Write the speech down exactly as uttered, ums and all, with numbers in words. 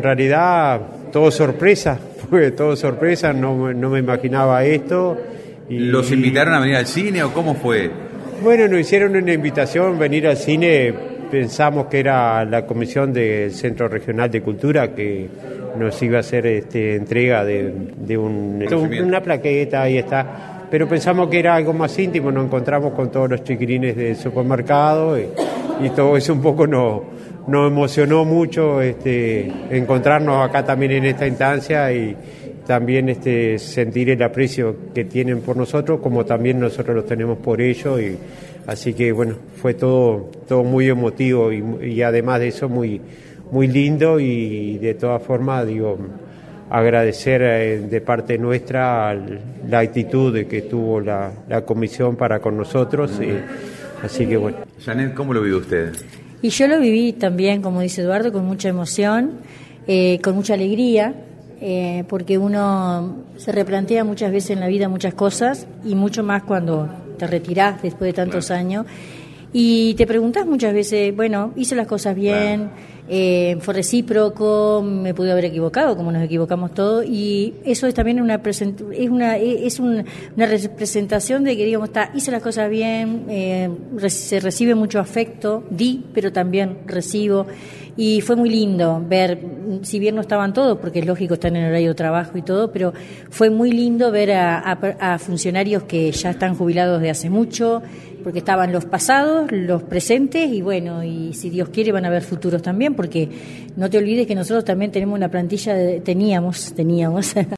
en realidad todo sorpresa, fue todo sorpresa, no, no me imaginaba esto. Y, ¿Los invitaron a venir al cine o cómo fue? Bueno, nos hicieron una invitación, venir al cine, pensamos que era la comisión del Centro Regional de Cultura que nos iba a hacer este, entrega de, de un, una plaqueta, ahí está, pero pensamos que era algo más íntimo, nos encontramos con todos los chiquirines del supermercado y, y todo eso un poco nos, nos emocionó mucho este, encontrarnos acá también en esta instancia y también este, sentir el aprecio que tienen por nosotros, como también nosotros los tenemos por ellos, y así que bueno, fue todo, todo muy emotivo y, y además de eso muy, muy lindo y de todas formas digo, agradecer eh, de parte nuestra la actitud de que tuvo la, la comisión para con nosotros, eh, así que bueno. Janet, ¿cómo lo vive usted? Y yo lo viví también, como dice Eduardo, con mucha emoción, eh, con mucha alegría. Eh, porque uno se replantea muchas veces en la vida muchas cosas y mucho más cuando te retirás después de tantos claro. años y te preguntás muchas veces, bueno, hice las cosas bien, claro. eh, fue recíproco, me pude haber equivocado como nos equivocamos todos y eso es también una present- es una es un, una representación de que digamos está hice las cosas bien, eh, re- se recibe mucho afecto, di pero también recibo. Y fue muy lindo ver, si bien no estaban todos, porque es lógico, están en horario de trabajo y todo, pero fue muy lindo ver a, a, a funcionarios que ya están jubilados de hace mucho, porque estaban los pasados, los presentes y bueno, y si Dios quiere van a haber futuros también, porque no te olvides que nosotros también tenemos una plantilla, de, teníamos, teníamos